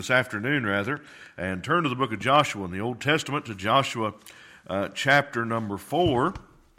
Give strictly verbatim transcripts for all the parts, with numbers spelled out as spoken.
This afternoon, rather, and turn to the book of Joshua in the Old Testament, to Joshua uh, chapter number four.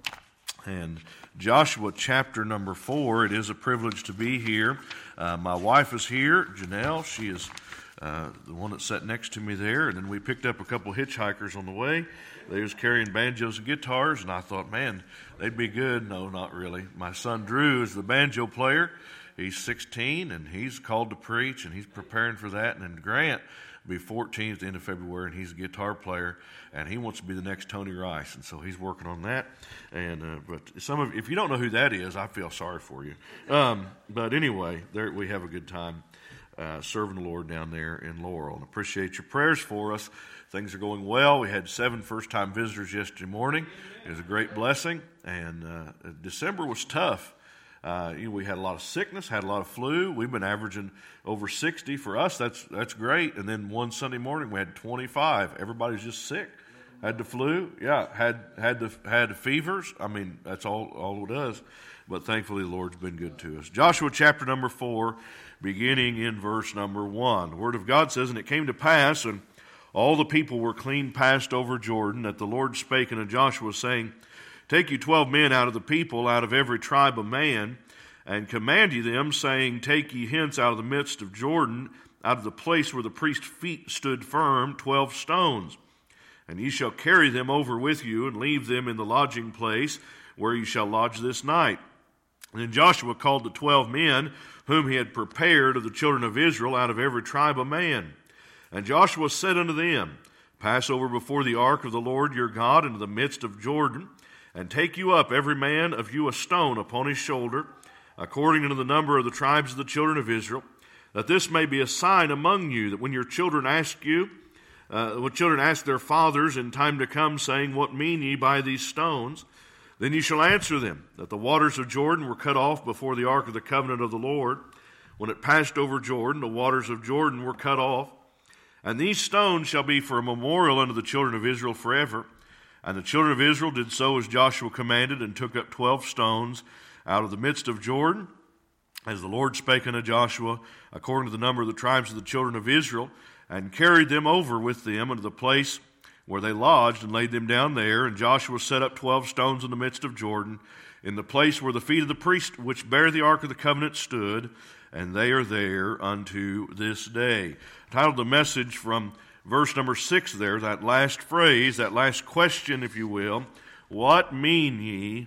And Joshua chapter number four, it is a privilege to be here. Uh, my wife is here, Janelle. She is uh, the one that sat next to me there. And then we picked up a couple of hitchhikers on the way. They was carrying banjos and guitars, and I thought, man, they'd be good. No, not really. My son Drew is the banjo player. He's sixteen, and he's called to preach, and he's preparing for that. And then Grant will be fourteen at the end of February, and he's a guitar player, and he wants to be the next Tony Rice, and so he's working on that. And uh, but some of, if you don't know who that is, I feel sorry for you. Um, but anyway, there we have a good time uh, serving the Lord down there in Laurel, and appreciate your prayers for us. Things are going well. We had seven first-time visitors yesterday morning. It was a great blessing, and uh, December was tough. Uh, you know, we had a lot of sickness, had a lot of flu. We've been averaging over sixty. For us, that's that's great. And then one Sunday morning, we had twenty-five. Everybody's just sick. Had the flu, yeah. Had had the had the fevers. I mean, that's all all it does. But thankfully, the Lord's been good to us. Joshua chapter number four, beginning in verse number one. The Word of God says, "And it came to pass, and all the people were clean passed over Jordan, that the Lord spake unto Joshua, saying, Take you twelve men out of the people, out of every tribe of man, and command ye them, saying, Take ye hence out of the midst of Jordan, out of the place where the priest's feet stood firm, twelve stones. And ye shall carry them over with you, and leave them in the lodging place, where ye shall lodge this night. And then Joshua called the twelve men, whom he had prepared of the children of Israel, out of every tribe of man. And Joshua said unto them, Pass over before the ark of the Lord your God into the midst of Jordan, and take you up every man of you a stone upon his shoulder, according unto the number of the tribes of the children of Israel, that this may be a sign among you, that when your children ask you, uh, when children ask their fathers in time to come, saying, What mean ye by these stones? Then ye shall answer them, that the waters of Jordan were cut off before the ark of the covenant of the Lord. When it passed over Jordan, the waters of Jordan were cut off. And these stones shall be for a memorial unto the children of Israel forever. And the children of Israel did so as Joshua commanded, and took up twelve stones out of the midst of Jordan, as the Lord spake unto Joshua, according to the number of the tribes of the children of Israel, and carried them over with them unto the place where they lodged, and laid them down there. And Joshua set up twelve stones in the midst of Jordan, in the place where the feet of the priest which bear the ark of the covenant stood, and they are there unto this day. I titled the message from verse number six there, that last phrase, that last question, if you will, what mean ye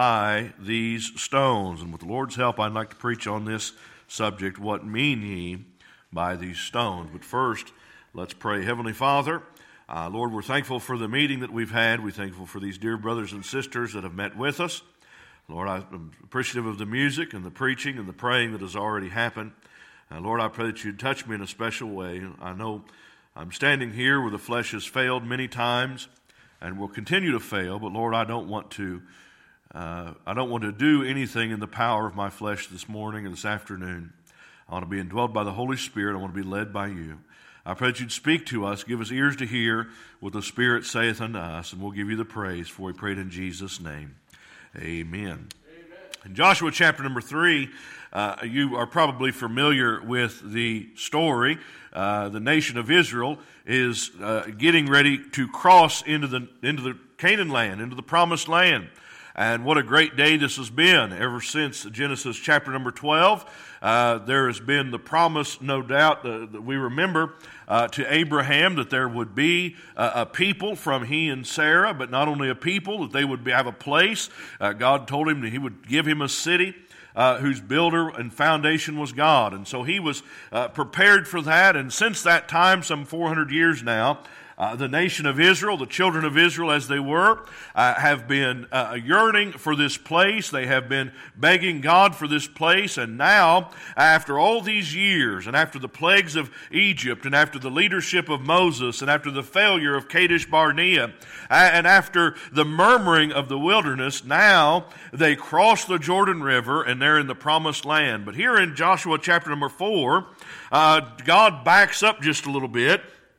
by these stones? And with the Lord's help, I'd like to preach on this subject, what mean ye by these stones? But first, let's pray. Heavenly Father, uh, Lord, we're thankful for the meeting that we've had. We're thankful for these dear brothers and sisters that have met with us. Lord, I'm appreciative of the music and the preaching and the praying that has already happened. Uh, Lord, I pray that you'd touch me in a special way. I know I'm standing here where the flesh has failed many times and will continue to fail, but Lord, I don't want to uh, I don't want to do anything in the power of my flesh this morning or this afternoon. I want to be indwelled by the Holy Spirit. I want to be led by you. I pray that you'd speak to us, give us ears to hear what the Spirit saith unto us, and we'll give you the praise, for we pray it in Jesus' name. Amen. Amen. In Joshua chapter number three, uh, you are probably familiar with the story. Uh, the nation of Israel is uh, getting ready to cross into the into the Canaan land, into the promised land. And what a great day this has been. Ever since Genesis chapter number twelve, uh, there has been the promise, no doubt, uh, that we remember uh, to Abraham that there would be uh, a people from he and Sarah, but not only a people, that they would be, have a place. Uh, God told him that he would give him a city uh, whose builder and foundation was God. And so he was uh, prepared for that. And since that time, some four hundred years now, Uh, the nation of Israel, the children of Israel as they were, uh, have been uh, yearning for this place. They have been begging God for this place. And now, after all these years, and after the plagues of Egypt, and after the leadership of Moses, and after the failure of Kadesh Barnea, and after the murmuring of the wilderness, now they cross the Jordan River and they're in the promised land. But here in Joshua chapter number four, uh, God backs up just a little bit.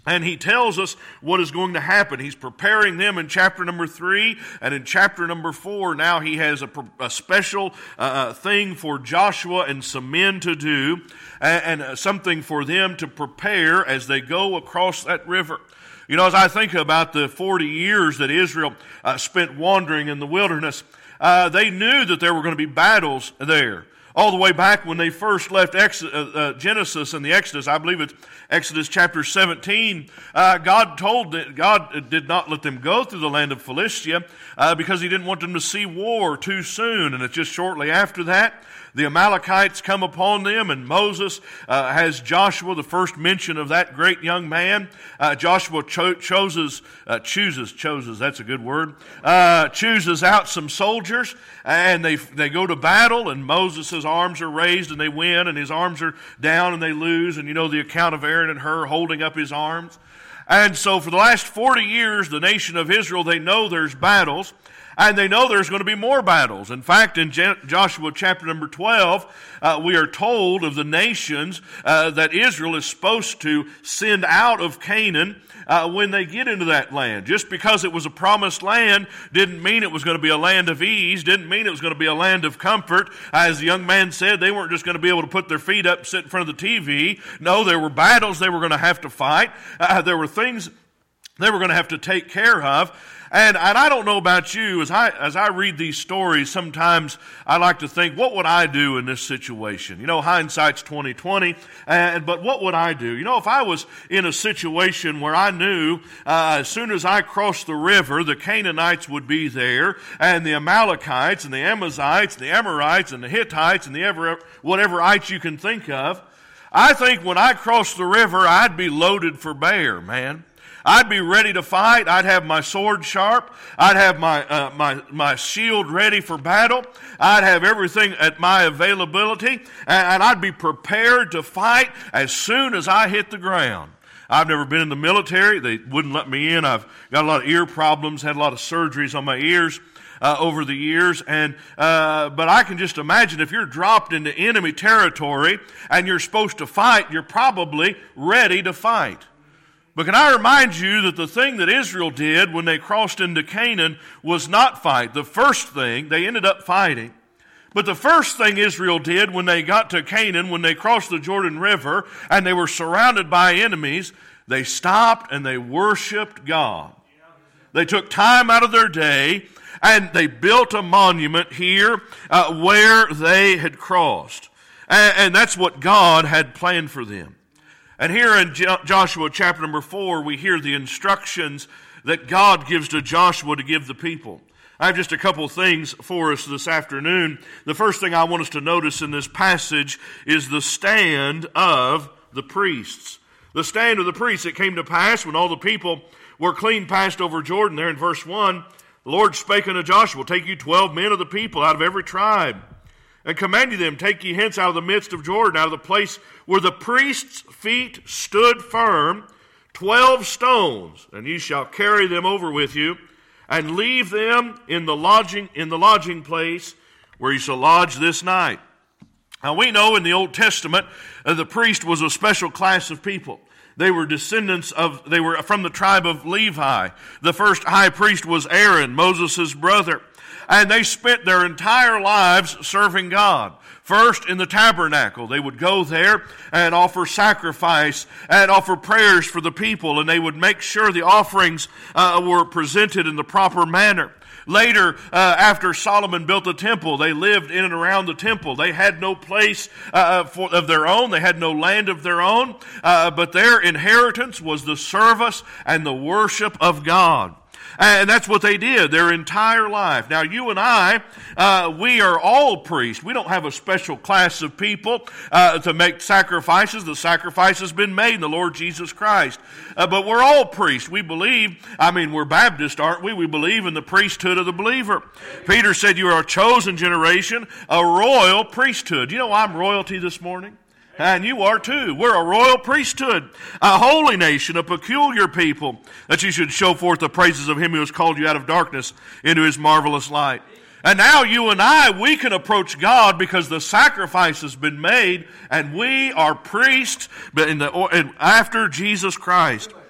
And he tells us what is going to happen. He's preparing them in chapter number three, and in chapter number four, now he has a, a special uh, thing for Joshua and some men to do, and, and uh, something for them to prepare as they go across that river. You know, as I think about the forty years that Israel uh, spent wandering in the wilderness, uh, they knew that there were going to be battles there. All the way back when they first left Ex- uh, uh, Genesis and the Exodus, I believe it's Exodus chapter seventeen, uh, God told that God did not let them go through the land of Philistia uh, because he didn't want them to see war too soon. And it's just shortly after that, the Amalekites come upon them, and Moses uh, has Joshua, the first mention of that great young man. Uh, Joshua cho- chooses, uh, chooses, chooses, that's a good word, uh, chooses out some soldiers, and they they go to battle, and Moses' arms are raised, and they win, and his arms are down, and they lose, and you know the account of Aaron and Hur holding up his arms. And so for the last forty years, the nation of Israel, they know there's battles, and they know there's going to be more battles. In fact, in Je- Joshua chapter number twelve, uh, we are told of the nations uh, that Israel is supposed to send out of Canaan uh, when they get into that land. Just because it was a promised land didn't mean it was going to be a land of ease, didn't mean it was going to be a land of comfort. As the young man said, they weren't just going to be able to put their feet up and sit in front of the T V. No, there were battles they were going to have to fight. Uh, there were things they were going to have to take care of. And, and I don't know about you, as I as I read these stories, sometimes I like to think, what would I do in this situation? You know, hindsight's twenty twenty, and, but what would I do? You know, if I was in a situation where I knew uh, as soon as I crossed the river, the Canaanites would be there, and the Amalekites, and the Amazites, and the Amorites, and the Hittites, and the ever, whateverites you can think of, I think when I crossed the river, I'd be loaded for bear, man. I'd be ready to fight. I'd have my sword sharp. I'd have my uh, my my shield ready for battle. I'd have everything at my availability, and, and I'd be prepared to fight as soon as I hit the ground. I've never been in the military. They wouldn't let me in. I've got a lot of ear problems, had a lot of surgeries on my ears uh, over the years, and uh, but I can just imagine if you're dropped into enemy territory and you're supposed to fight, you're probably ready to fight. But can I remind you that the thing that Israel did when they crossed into Canaan was not fight. The first thing, they ended up fighting. But the first thing Israel did when they got to Canaan, when they crossed the Jordan River and they were surrounded by enemies, they stopped and they worshiped God. They took time out of their day and they built a monument here uh, where they had crossed. And, and that's what God had planned for them. And here in Joshua chapter number four, we hear the instructions that God gives to Joshua to give the people. I have just a couple things for us this afternoon. The first thing I want us to notice in this passage is the stand of the priests. The stand of the priests. It came to pass when all the people were clean passed over Jordan, there in verse one, the Lord spake unto Joshua, take you twelve men of the people out of every tribe, and command you them, take ye hence out of the midst of Jordan, out of the place where the priests' feet stood firm, twelve stones, and ye shall carry them over with you, and leave them in the lodging in the lodging place where you shall lodge this night. Now we know in the Old Testament uh, the priest was a special class of people. They were descendants of, they were from the tribe of Levi. The first high priest was Aaron, Moses' brother. And they spent their entire lives serving God. First, in the tabernacle, they would go there and offer sacrifice and offer prayers for the people, and they would make sure the offerings uh, were presented in the proper manner. Later, uh, after Solomon built the temple, they lived in and around the temple. They had no place uh, for, of their own. They had no land of their own, uh, but their inheritance was the service and the worship of God. And that's what they did their entire life. Now, you and I, uh, we are all priests. We don't have a special class of people uh, to make sacrifices. The sacrifice has been made in the Lord Jesus Christ. Uh, but we're all priests. We believe, I mean, we're Baptists, aren't we? We believe in the priesthood of the believer. Peter said you are a chosen generation, a royal priesthood. You know I'm royalty this morning? And you are too. We're a royal priesthood, a holy nation, a peculiar people, that you should show forth the praises of him who has called you out of darkness into his marvelous light. And now you and I, we can approach God because the sacrifice has been made, and we are priests in the, in, after Jesus Christ.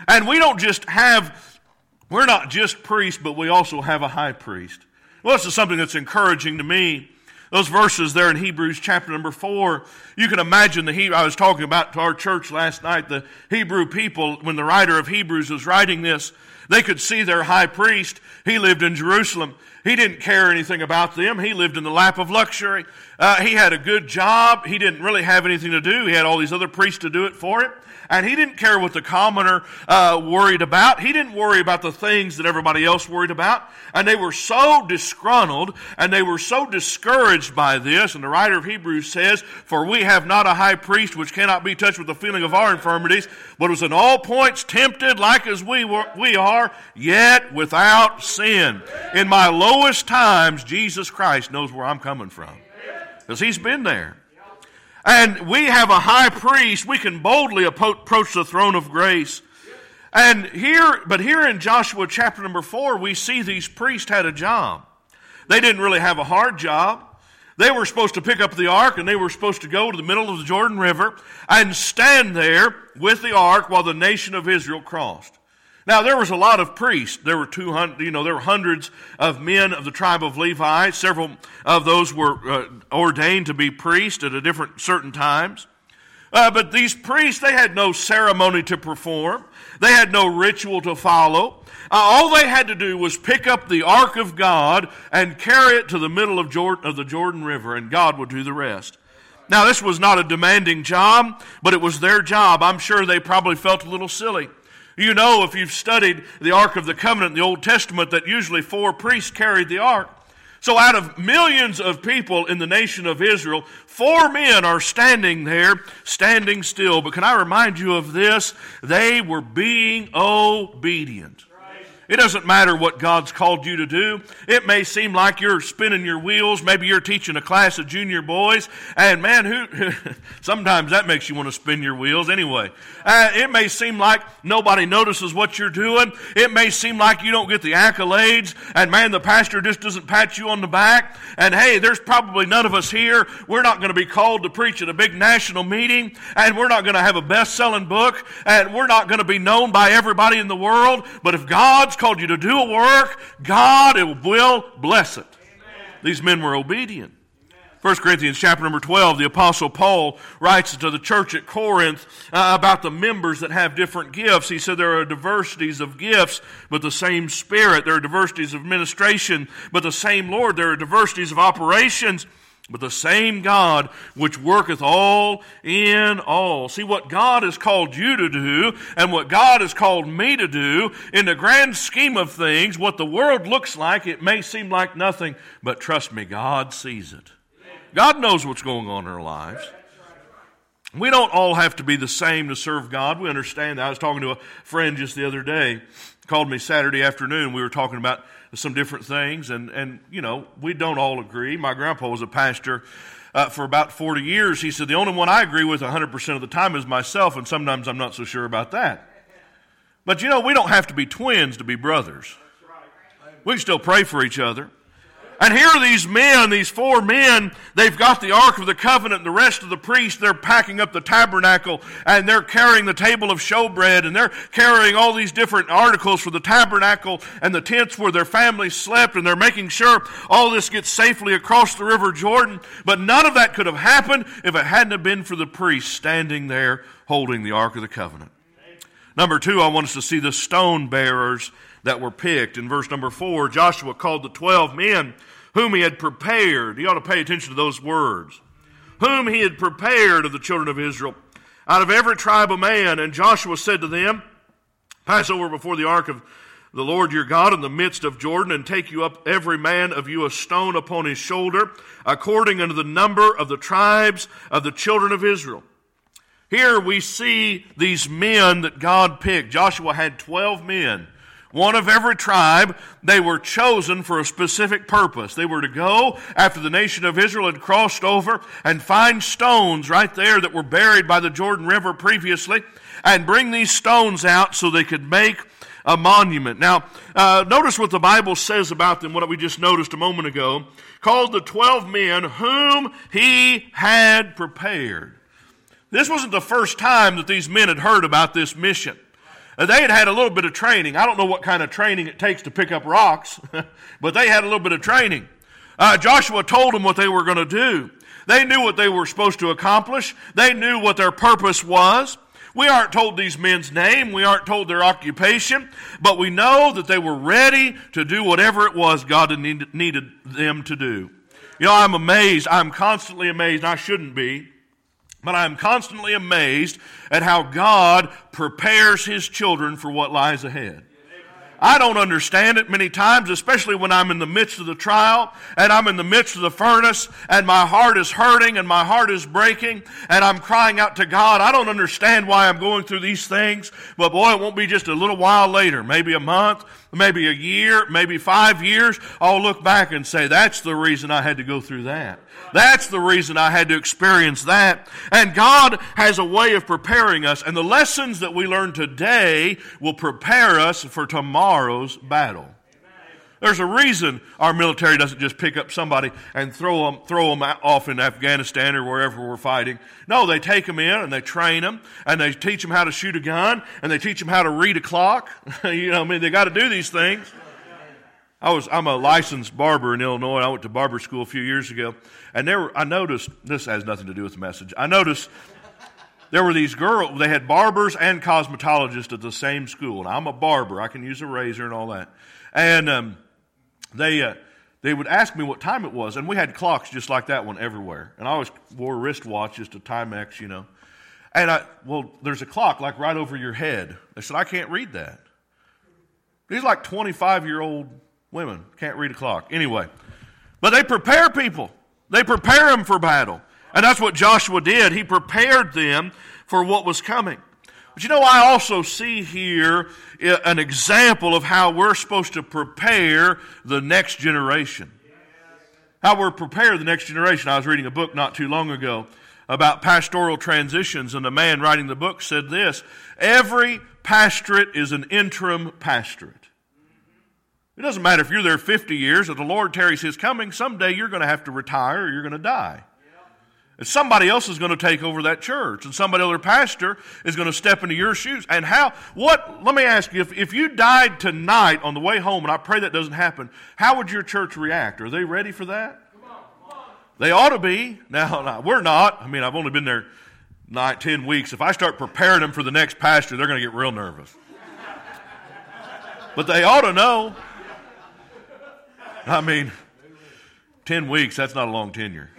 And we don't just have, we're not just priests, but we also have a high priest. Well, this is something that's encouraging to me. Those verses there in Hebrews chapter number four, you can imagine the Hebrew, I was talking about to our church last night, the Hebrew people, when the writer of Hebrews was writing this, they could see their high priest. He lived in Jerusalem. He didn't care anything about them. He lived in the lap of luxury. Uh, he had a good job. He didn't really have anything to do. He had all these other priests to do it for him. And he didn't care what the commoner uh, worried about. He didn't worry about the things that everybody else worried about. And they were so disgruntled and they were so discouraged by this. And the writer of Hebrews says, "For we have not a high priest which cannot be touched with the feeling of our infirmities, but was in all points tempted like as we were, we are, yet without sin. In my lowest times, Jesus Christ knows where I'm coming from." Because he's been there. And we have a high priest. We can boldly approach the throne of grace. And here, but here in Joshua chapter number four, we see these priests had a job. They didn't really have a hard job. They were supposed to pick up the ark and they were supposed to go to the middle of the Jordan River and stand there with the ark while the nation of Israel crossed. Now, there was a lot of priests. There were two hundred, you know, there were hundreds of men of the tribe of Levi. Several of those were uh, ordained to be priests at a different certain times. Uh, but these priests, they had no ceremony to perform. They had no ritual to follow. Uh, all they had to do was pick up the ark of God and carry it to the middle of, Jordan, of the Jordan River, and God would do the rest. Now, this was not a demanding job, but it was their job. I'm sure they probably felt a little silly. You know, if you've studied the Ark of the Covenant in the Old Testament, that usually four priests carried the ark. So out of millions of people in the nation of Israel, four men are standing there, standing still. But can I remind you of this? They were being obedient. It doesn't matter what God's called you to do. It may seem like you're spinning your wheels. Maybe you're teaching a class of junior boys. And man, who sometimes that makes you want to spin your wheels anyway. Uh, it may seem like nobody notices what you're doing. It may seem like you don't get the accolades. And man, the pastor just doesn't pat you on the back. And hey, there's probably none of us here. We're not going to be called to preach at a big national meeting. And we're not going to have a best-selling book. And we're not going to be known by everybody in the world. But if God's called you to do a work, God will bless it. Amen. These men were obedient. First Corinthians chapter number twelve, the Apostle Paul writes to the church at Corinth uh, about the members that have different gifts. He said there are diversities of gifts, but the same Spirit. There are diversities of ministration, but the same Lord. There are diversities of operations, but the same God which worketh all in all. See, what God has called you to do and what God has called me to do, in the grand scheme of things, what the world looks like, it may seem like nothing, but trust me, God sees it. God knows what's going on in our lives. We don't all have to be the same to serve God. We understand that. I was talking to a friend just the other day, called me Saturday afternoon. We were talking about some different things, and, and you know, we don't all agree. My grandpa was a pastor uh, for about forty years. He said, the only one I agree with one hundred percent of the time is myself, and sometimes I'm not so sure about that. But you know, we don't have to be twins to be brothers. We can still pray for each other. And here are these men, these four men, they've got the Ark of the Covenant, and the rest of the priests, they're packing up the tabernacle, and they're carrying the table of showbread, and they're carrying all these different articles for the tabernacle and the tents where their families slept, and they're making sure all this gets safely across the River Jordan. But none of that could have happened if it hadn't have been for the priests standing there holding the Ark of the Covenant. Number two, I want us to see the stone bearers that were picked. In verse number four, Joshua called the twelve men whom he had prepared. You ought to pay attention to those words. Whom he had prepared of the children of Israel, out of every tribe of man. And Joshua said to them, pass over before the ark of the Lord your God in the midst of Jordan, and take you up every man of you a stone upon his shoulder, according unto the number of the tribes of the children of Israel. Here we see these men that God picked. Joshua had twelve men, one of every tribe. They were chosen for a specific purpose. They were to go after the nation of Israel had crossed over and find stones right there that were buried by the Jordan River previously, and bring these stones out so they could make a monument. Now, uh, notice what the Bible says about them, what we just noticed a moment ago. Called the twelve men whom he had prepared. This wasn't the first time that these men had heard about this mission. They had had a little bit of training. I don't know what kind of training it takes to pick up rocks, but they had a little bit of training. Uh, Joshua told them what they were going to do. They knew what they were supposed to accomplish. They knew what their purpose was. We aren't told these men's name. We aren't told their occupation. But we know that they were ready to do whatever it was God needed them to do. You know, I'm amazed. I'm constantly amazed. I shouldn't be. But I'm constantly amazed at how God prepares His children for what lies ahead. I don't understand it many times, especially when I'm in the midst of the trial and I'm in the midst of the furnace and my heart is hurting and my heart is breaking and I'm crying out to God. I don't understand why I'm going through these things, but boy, it won't be just a little while later, maybe a month, maybe a year, maybe five years. I'll look back and say, that's the reason I had to go through that. That's the reason I had to experience that. And God has a way of preparing us. And the lessons that we learn today will prepare us for tomorrow's battle. There's a reason our military doesn't just pick up somebody and throw them, throw them off in Afghanistan or wherever we're fighting. No, they take them in and they train them and they teach them how to shoot a gun and they teach them how to read a clock. You know, I mean, they got to do these things. I was, I'm a licensed barber in Illinois. I went to barber school a few years ago. And there were, I noticed, this has nothing to do with the message. I noticed there were these girls, they had barbers and cosmetologists at the same school. And I'm a barber. I can use a razor and all that. And um, they uh, they would ask me what time it was. And we had clocks just like that one everywhere. And I always wore wristwatches to Timex, you know. And I, well, there's a clock like right over your head. They said, I can't read that. These like twenty-five-year-old women can't read a clock. Anyway, but they prepare people. They prepare them for battle. And that's what Joshua did. He prepared them for what was coming. But you know, I also see here an example of how we're supposed to prepare the next generation. How we're preparing the next generation. I was reading a book not too long ago about pastoral transitions, and the man writing the book said this: every pastorate is an interim pastorate. It doesn't matter if you're there fifty years, if the Lord tarries His coming, someday you're going to have to retire or you're going to die. And somebody else is going to take over that church, and somebody other pastor is going to step into your shoes. And how, what, let me ask you, if, if you died tonight on the way home, and I pray that doesn't happen, how would your church react? Are they ready for that? Come on, come on. They ought to be. Now, now, we're not. I mean, I've only been there nine, ten weeks. If I start preparing them for the next pastor, they're going to get real nervous. But they ought to know. I mean, ten weeks, that's not a long tenure.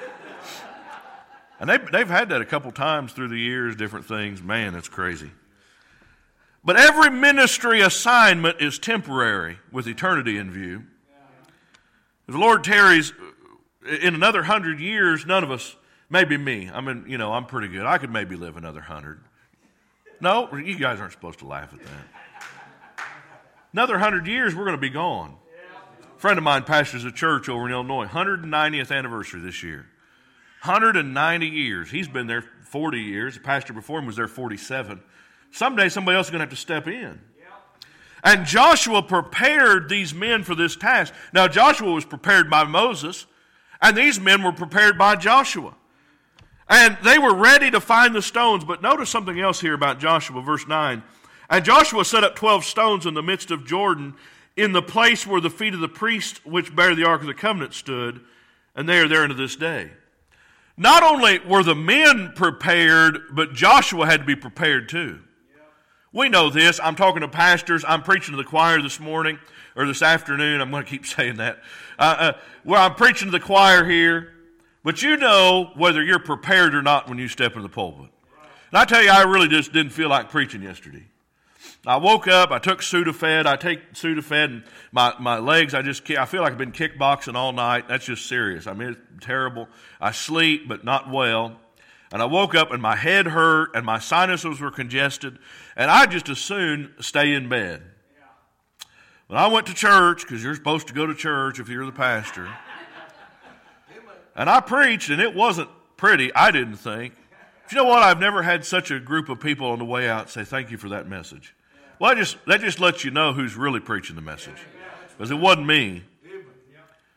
And they've, they've had that a couple times through the years, different things. Man, it's crazy. But every ministry assignment is temporary with eternity in view. If the Lord tarries in another hundred years, none of us, maybe me, I mean, you know, I'm pretty good. I could maybe live another hundred. No, you guys aren't supposed to laugh at that. Another hundred years, we're going to be gone. A friend of mine pastors a church over in Illinois, one hundred ninetieth anniversary this year. one hundred ninety years. He's been there forty years. The pastor before him was there forty-seven. Someday somebody else is going to have to step in. And Joshua prepared these men for this task. Now Joshua was prepared by Moses, and these men were prepared by Joshua. And they were ready to find the stones. But notice something else here about Joshua, verse nine. And Joshua set up twelve stones in the midst of Jordan, in the place where the feet of the priests which bear the Ark of the Covenant stood, and they are there unto this day. Not only were the men prepared, but Joshua had to be prepared too. We know this. I'm talking to pastors. I'm preaching to the choir this morning, or this afternoon. I'm going to keep saying that. Uh, uh, well, I'm preaching to the choir here. But you know whether you're prepared or not when you step in the pulpit. And I tell you, I really just didn't feel like preaching yesterday. I woke up, I took Sudafed, I take Sudafed, and my, my legs, I just, I feel like I've been kickboxing all night. That's just serious. I mean, it's terrible. I sleep, but not well. And I woke up and my head hurt and my sinuses were congested, and I just as soon stay in bed. When I went to church, because you're supposed to go to church if you're the pastor, and I preached, and it wasn't pretty, I didn't think. But you know what? I've never had such a group of people on the way out say, thank you for that message. Well, that just, that just lets you know who's really preaching the message. Because it wasn't me.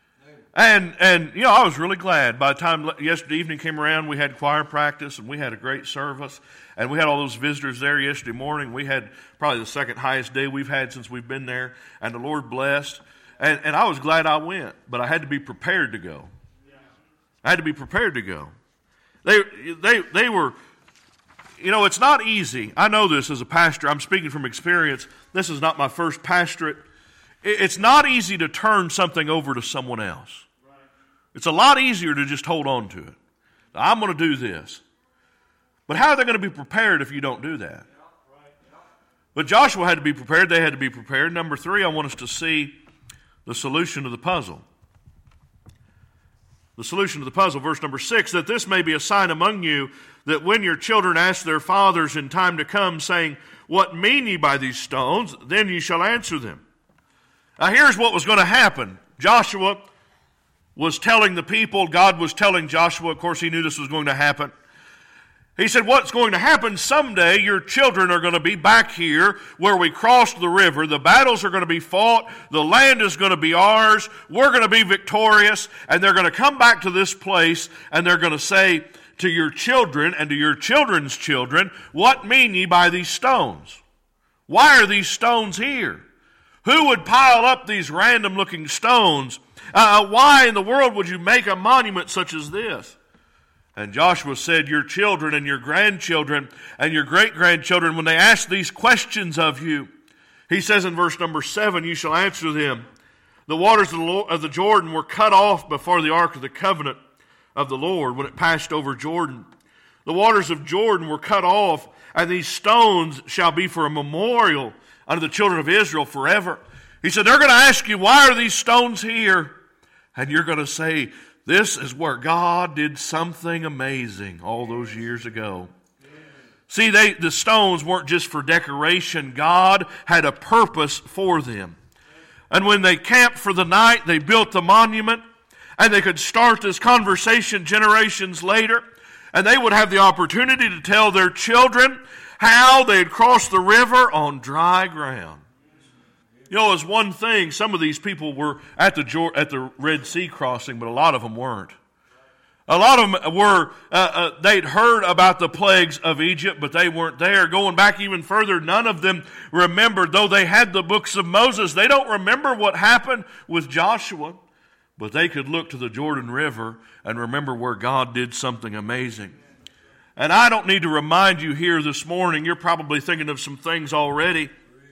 And, and you know, I was really glad. By the time yesterday evening came around, we had choir practice, and we had a great service. And we had all those visitors there yesterday morning. We had probably the second highest day we've had since we've been there. And the Lord blessed. And, and I was glad I went, but I had to be prepared to go. I had to be prepared to go. They, they, they were, you know, it's not easy. I know this as a pastor. I'm speaking from experience. This is not my first pastorate. It's not easy to turn something over to someone else. It's a lot easier to just hold on to it. I'm going to do this. But how are they going to be prepared if you don't do that? But Joshua had to be prepared. They had to be prepared. Number three, I want us to see the solution to the puzzle. The solution to the puzzle, verse number six, that this may be a sign among you, that when your children ask their fathers in time to come, saying, what mean ye by these stones? Then ye shall answer them. Now here's what was going to happen. Joshua was telling the people, God was telling Joshua, of course he knew this was going to happen. He said, what's going to happen someday, your children are going to be back here where we crossed the river. The battles are going to be fought. The land is going to be ours. We're going to be victorious. And they're going to come back to this place and they're going to say to your children and to your children's children, what mean ye by these stones? Why are these stones here? Who would pile up these random looking stones? Uh, why in the world would you make a monument such as this? And Joshua said, your children and your grandchildren and your great-grandchildren, when they ask these questions of you, he says in verse number seven, you shall answer them. The waters of the, Lord, of the Jordan were cut off before the ark of the covenant of the Lord when it passed over Jordan. The waters of Jordan were cut off, and these stones shall be for a memorial unto the children of Israel forever. He said, they're going to ask you, why are these stones here? And you're going to say, this is where God did something amazing all those years ago. See, they, the stones weren't just for decoration. God had a purpose for them. And when they camped for the night, they built the monument, and they could start this conversation generations later, and they would have the opportunity to tell their children how they had crossed the river on dry ground. You know, it's one thing, some of these people were at the at the Red Sea crossing, but a lot of them weren't. A lot of them were, uh, uh, they'd heard about the plagues of Egypt, but they weren't there. Going back even further, none of them remembered, though they had the books of Moses, they don't remember what happened with Joshua, but they could look to the Jordan River and remember where God did something amazing. And I don't need to remind you here this morning, you're probably thinking of some things already.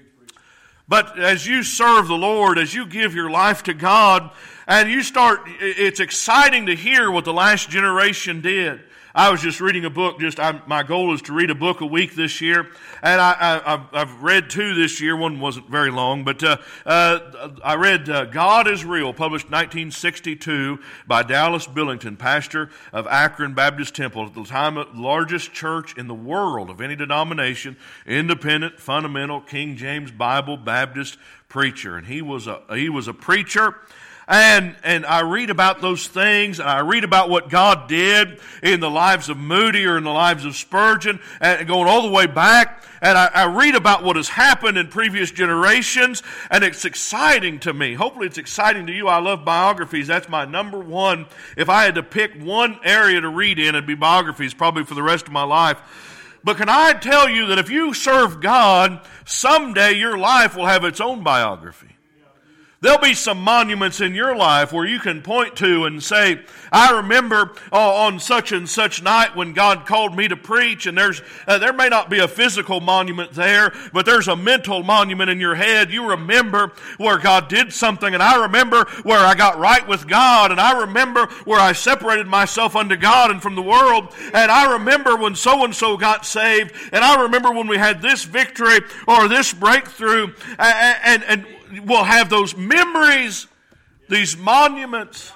But as you serve the Lord, as you give your life to God, and you start, it's exciting to hear what the last generation did. I was just reading a book. Just I, my goal is to read a book a week this year, and I, I, I've, I've read two this year. One wasn't very long, but uh, uh, I read uh, God is Real, published nineteen sixty-two by Dallas Billington, pastor of Akron Baptist Temple, at the time the largest church in the world of any denomination, independent, fundamental, King James Bible Baptist preacher, and he was a he was a preacher. And and I read about those things, and I read about what God did in the lives of Moody or in the lives of Spurgeon, and going all the way back. And I, I read about what has happened in previous generations, and it's exciting to me. Hopefully it's exciting to you. I love biographies. That's my number one. If I had to pick one area to read in, it'd be biographies, probably for the rest of my life. But can I tell you that if you serve God, someday your life will have its own biography. There'll be some monuments in your life where you can point to and say, I remember uh, on such and such night when God called me to preach, and there's uh, there may not be a physical monument there, but there's a mental monument in your head. You remember where God did something, and I remember where I got right with God, and I remember where I separated myself unto God and from the world, and I remember when so-and-so got saved, and I remember when we had this victory or this breakthrough, and, and, and we'll have those memories, these monuments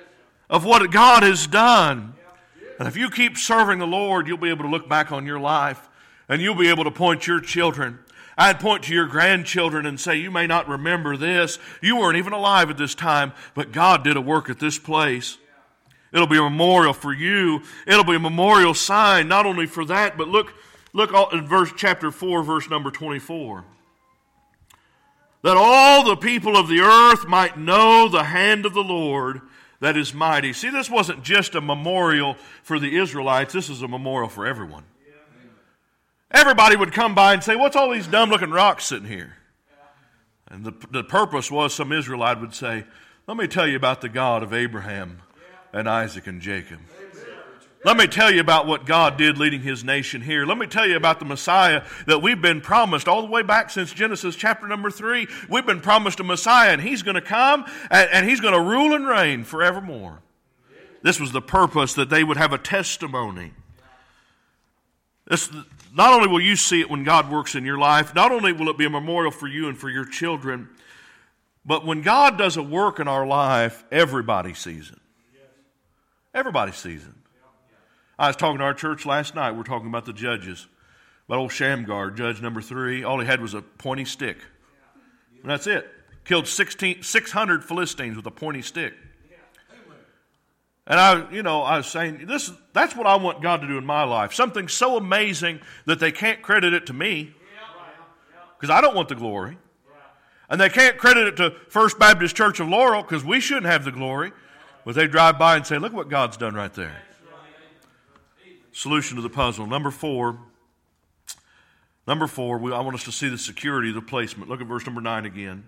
of what God has done. And if you keep serving the Lord, you'll be able to look back on your life, and you'll be able to point to your children. I'd point to your grandchildren and say, you may not remember this. You weren't even alive at this time, but God did a work at this place. It'll be a memorial for you. It'll be a memorial sign, not only for that, but look, look in verse chapter four, verse number twenty-four. That all the people of the earth might know the hand of the Lord, that is mighty. See, this wasn't just a memorial for the Israelites. This is a memorial for everyone. Everybody would come by and say, what's all these dumb-looking rocks sitting here? And the, the purpose was some Israelite would say, let me tell you about the God of Abraham and Isaac and Jacob. Let me tell you about what God did leading his nation here. Let me tell you about the Messiah that we've been promised all the way back since Genesis chapter number three. We've been promised a Messiah, and he's going to come, and, and he's going to rule and reign forevermore. This was the purpose, that they would have a testimony. This, not only will you see it when God works in your life, not only will it be a memorial for you and for your children, but when God does a work in our life, everybody sees it. Everybody sees it. I was talking to our church last night. We were talking about the judges. About old Shamgar, judge number three. All he had was a pointy stick. And that's it. Killed sixteen, six hundred Philistines with a pointy stick. And I, you know, I was saying, this, that's what I want God to do in my life. Something so amazing that they can't credit it to me. Because I don't want the glory. And they can't credit it to First Baptist Church of Laurel, because we shouldn't have the glory. But they drive by and say, look what God's done right there. Solution to the puzzle. Number four. Number four, we, I want us to see the security of the placement. Look at verse number nine again.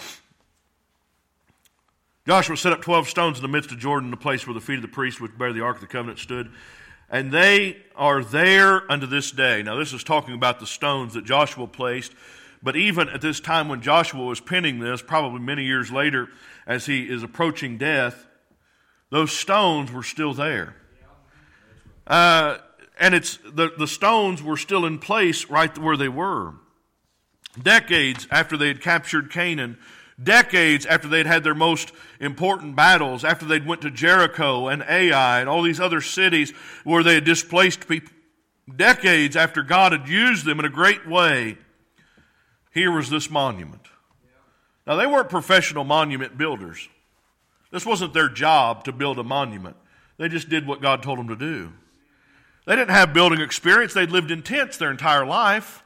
Joshua set up twelve stones in the midst of Jordan, the place where the feet of the priests which bear the Ark of the Covenant stood. And they are there unto this day. Now this is talking about the stones that Joshua placed. But even at this time when Joshua was penning this, probably many years later, as he is approaching death, those stones were still there. Uh, and it's the, the stones were still in place right where they were. Decades after they had captured Canaan, decades after they'd had their most important battles, after they'd went to Jericho and Ai and all these other cities where they had displaced people, decades after God had used them in a great way, here was this monument. Now, they weren't professional monument builders. This wasn't their job to build a monument. They just did what God told them to do. They didn't have building experience. They'd lived in tents their entire life.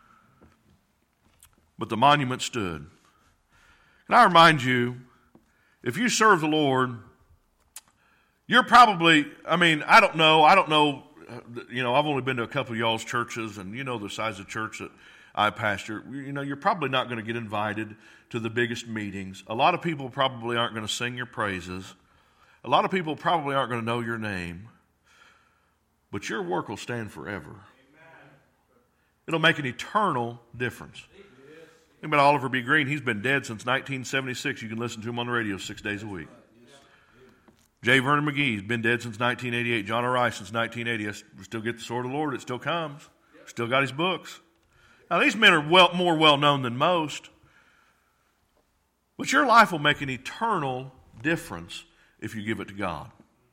But the monument stood. And I remind you, if you serve the Lord, you're probably, I mean, I don't know, I don't know, you know, I've only been to a couple of y'all's churches, and you know the size of church that I pastor. You know, you're probably not going to get invited to the biggest meetings. A lot of people probably aren't going to sing your praises. A lot of people probably aren't going to know your name. But your work will stand forever. It'll make an eternal difference. Think about Oliver B. Green. He's been dead since nineteen seventy-six. You can listen to him on the radio six days a week. J. Vernon McGee's been dead since nineteen eighty-eight. John O. Rice since nineteen eighty. I still get the sword of the Lord. It still comes. Still got his books. Now, these men are well, more well-known than most. But your life will make an eternal difference if you give it to God.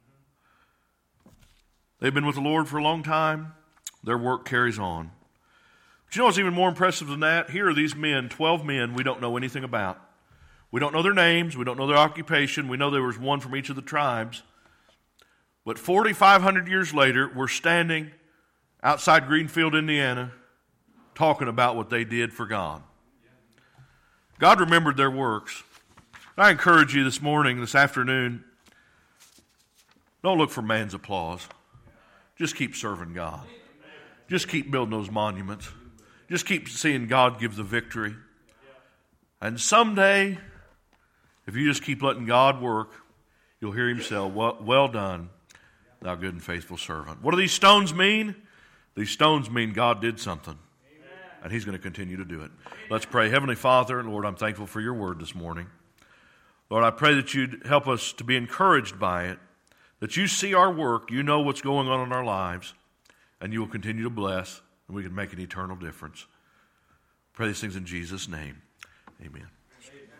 They've been with the Lord for a long time. Their work carries on. But you know what's even more impressive than that? Here are these men, twelve men we don't know anything about. We don't know their names. We don't know their occupation. We know there was one from each of the tribes. But forty-five hundred years later, we're standing outside Greenfield, Indiana, talking about what they did for God. God remembered their works. I encourage you this morning, this afternoon, don't look for man's applause. Just keep serving God. Just keep building those monuments. Just keep seeing God give the victory. And someday, if you just keep letting God work, you'll hear him say, well, well done, thou good and faithful servant. What do these stones mean? These stones mean God did something. And he's going to continue to do it. Let's pray. Heavenly Father, Lord, I'm thankful for your word this morning. Lord, I pray that you'd help us to be encouraged by it, that you see our work, you know what's going on in our lives, and you will continue to bless, and we can make an eternal difference. Pray these things in Jesus' name. Amen. Amen.